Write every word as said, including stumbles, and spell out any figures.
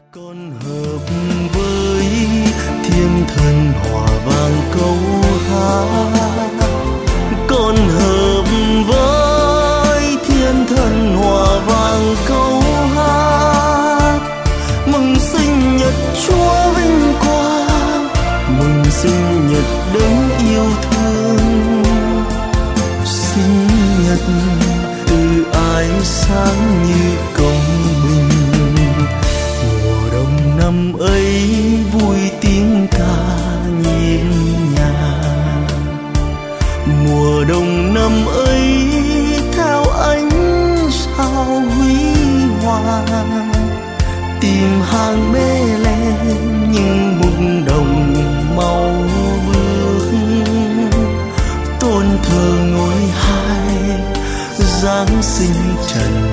Con hợp với thiên thần hòa vang câu hát, con hợp với thiên thần hòa vang câu hát. Mừng sinh nhật Chúa vinh quang, mừng sinh nhật đấng yêu thương. Sinh nhật từ ái sáng như công bình. Mùa đông năm ấy vui tiếng ca nhịp nhàng. Mùa đông năm ấy theo ánh sao huy hoàng. Tìm hàng bê lên những mục đồng màu bước. Tôn thờ ngôi hai Giáng sinh trần